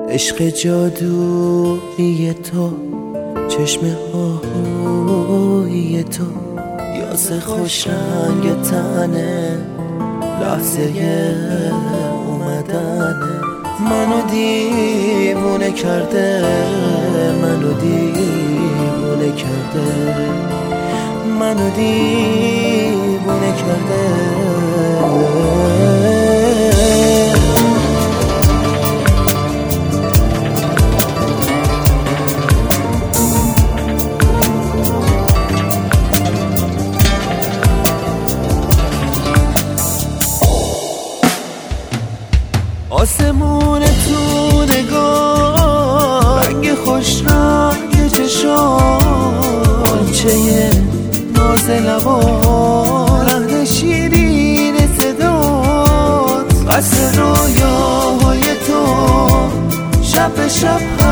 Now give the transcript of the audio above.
عشق جادویی تو، چشمه هایی تو، یاس خوش رنگ تنه، لحظه اومدنه. منو دیوونه کرده، منو دیوونه کرده، منو دیوونه کرده. آسمون تو نگاه، رنگ خوش رنگ چشام، چه ناز لبا، لحن شیرین صدات، قصر رویاهای تو، شب به شب